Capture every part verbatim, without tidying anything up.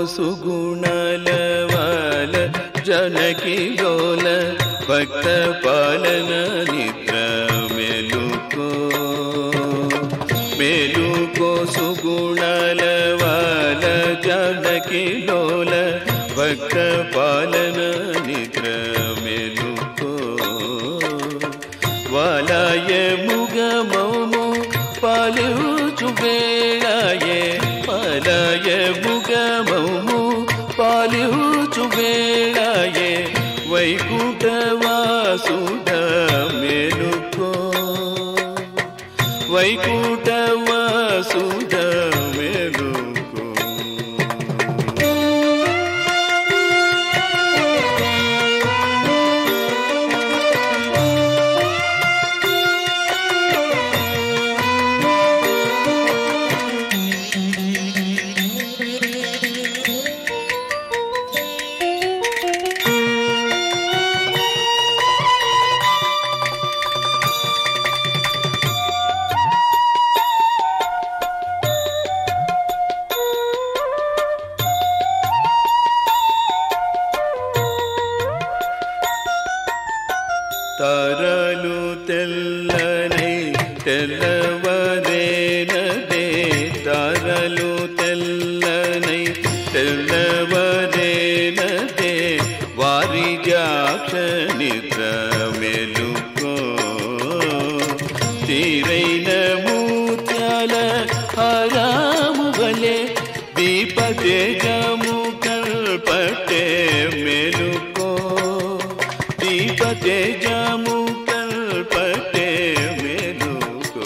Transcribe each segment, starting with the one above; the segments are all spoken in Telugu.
సుగుణాల వాల జనకి లోల భక్త పాలన నిద్ర మేలుకో మేలుకో సుగుణాల వాల జనకి లోల భక్త పాలన నిద్ర మేలుకో వాలాయ ముగమౌము పాలుచు వేళాయే పాలాయ ముగమౌము పాలుచు వేళాయే వైకుంఠ వాసుడ మేలుకో వైకుంఠ వాసుడ మేలుకో తారలు తెల్లనై తెల్లవదేనదే తారలు తెల్లనై తెల్లవదేనదే వారి జాక్ష నిద్ర మేలుకో తీరైన మూత్యాల హరాము వలె దీప తేజము కల్పటే మేలుకో దీప తేజము కల్పటే మేలుకో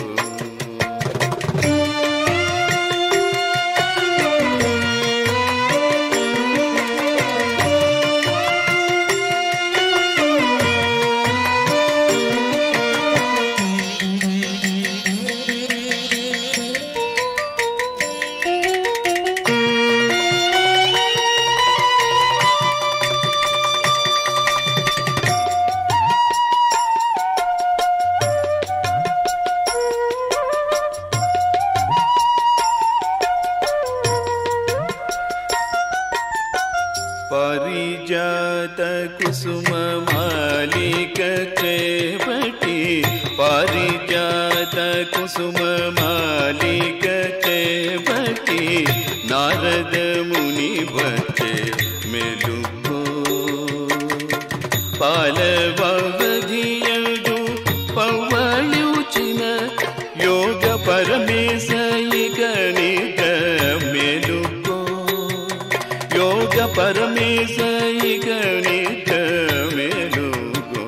పారిజాత కుసుమ మాలిక చేపటి పారిజాత కుసుమ మాలిక చేపటి నారద ముని వచ్చే మేలుకో పాలవధియడు పవ్వళుచిన యోగ పరమేశ గణిత మేలుకో యోగ పరమేశ గణిత మేలుకో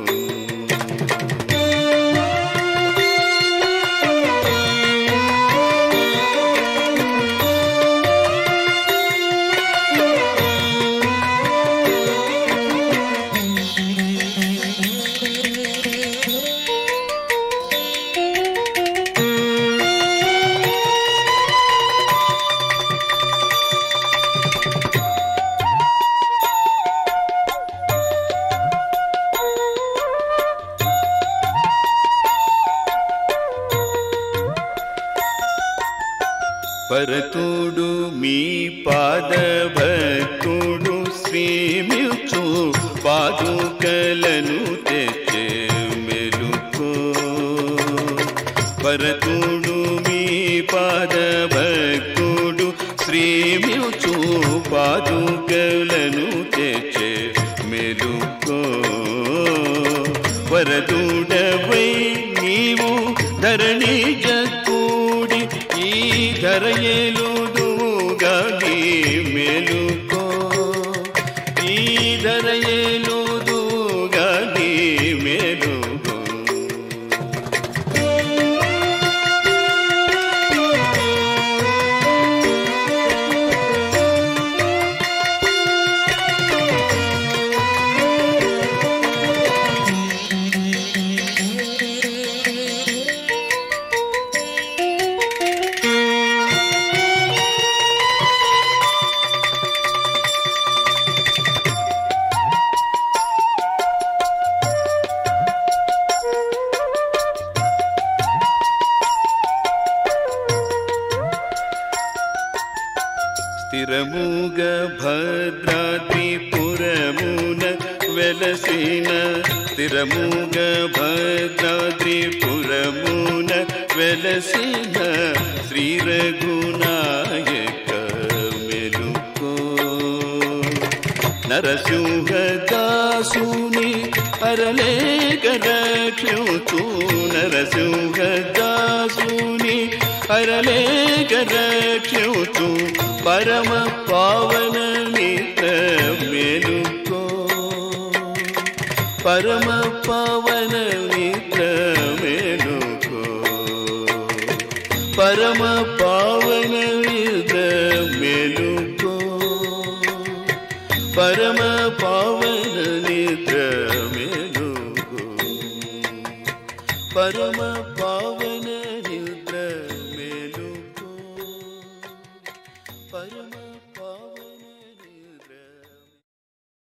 పరతుడు మీ పాద భక్తుడు శ్రీమిచు పాదుకలను తెచ్చే మేలుకో పరతుడు మీ పాద భక్తుడు శ్రీమిచు పాదుకలను తెచ్చే మేలుకో వరదుడవై నీవు ధరణి జక్కూడి ఈ ధరయేలుదుగాని మేలుకో ఈ ధరయేలుదుగాని మేలుకో స్థిరముగ భద్రాద్రిపురమున వెలసిన స్థిరముగ భద్రాద్రిపురమున వెలసిన శ్రీ రఘునాయక మెలుకో నరసింహదాసుని అరలేక రక్షించు నరసింహదాసుని అరలేక రక్షించు పరమ పావన మిత్ర మెలుకో పరమ పావన మిత్ర మెలుకో పరమ పావన మిత్ర మెలుకో పరమ పావన మిత్ర మెలుకో పరమ పావన